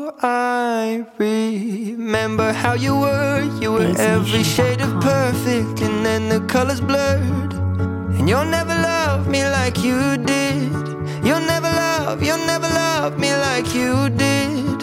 I remember how you were every shade of perfect, and then the colors blurred. And you'll never love me like you did. You'll never love me like you did.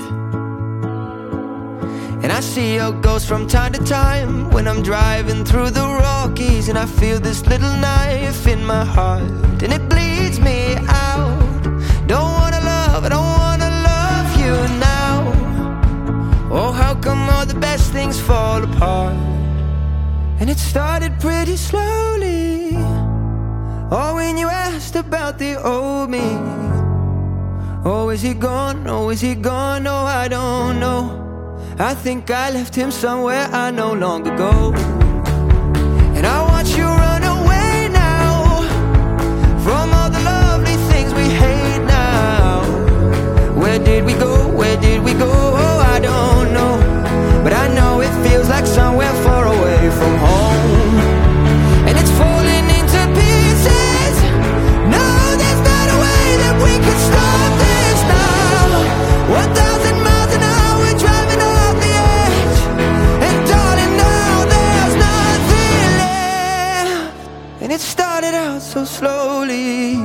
And I see your ghost from time to time when I'm driving through the Rockies, and I feel this little knife in my heart, and it bleeds me out. Don't wanna love, I don't wanna love you now. Oh, how come all the best things fall apart? And it started pretty slowly. Oh, when you asked about the old me. Oh, is he gone? Oh, is he gone? Oh, I don't know. I think I left him somewhere I no longer go. And I watch you run away now from all the lovely things we hate now. Where did we go? Where did we go? Oh, I don't know. But I know it feels like somewhere far away from home. And it's falling into pieces. No, there's not a way that we can stop this now. 1,000 miles an hour driving off the edge. And darling, now there's nothing left. And it started out so slowly.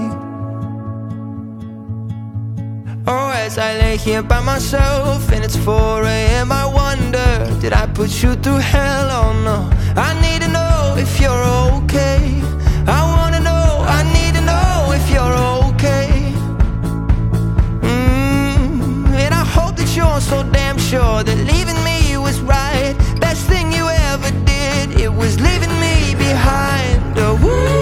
Oh, as I lay here by myself and it's 4 a.m. I wonder, did I put you through hell? Oh no, I need to know if you're okay. I wanna know, I need to know if you're okay. And I hope that you're so damn sure that leaving me was right. Best thing you ever did, it was leaving me behind. Oh,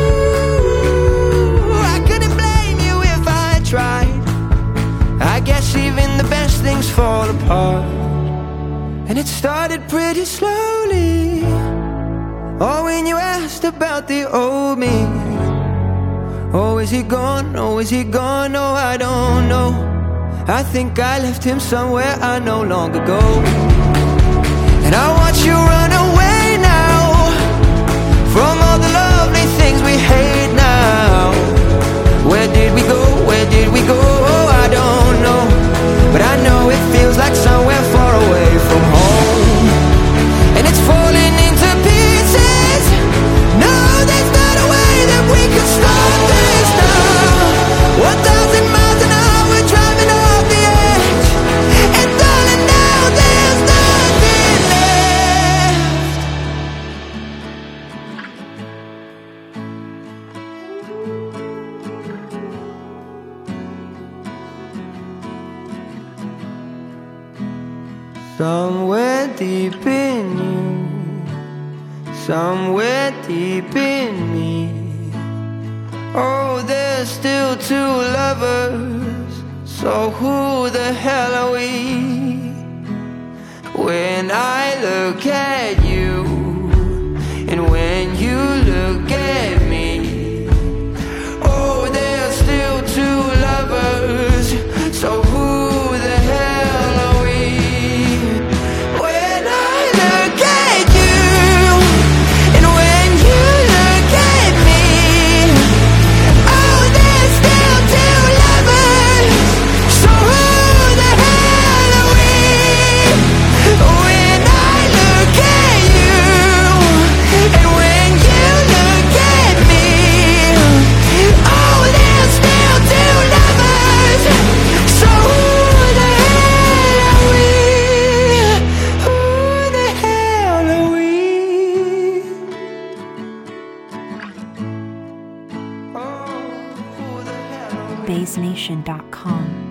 I couldn't blame you if I tried. I guess even the best things fall apart. And it started pretty slowly. Oh, when you asked about the old me. Oh, is he gone? Oh, is he gone? Oh, I don't know. I think I left him somewhere I no longer go. And I watch you run away now from all the lovely things we hate now. Where did we go? Where did we go? Oh, I don't know. But I know it feels like somewhere far away from home. And it's falling into pieces. No, there's not a way that we can stop this now. 1,000 miles an hour driving off the edge. And darling, now there's nothing left. Somewhere deep in you, somewhere deep in me. Oh, there's still two lovers. So who the hell are we? When I look at you, and when you look at me. Oh, there's still two lovers. So who the hell are we? When I look at you, and when you look at me. Oh, there's still two lovers. So who the hell are we? When I look at you, and when you look at me. Oh, there's still two lovers. So who the hell are we? Who the hell are we? Oh, who the hell are we? BaseNation.com.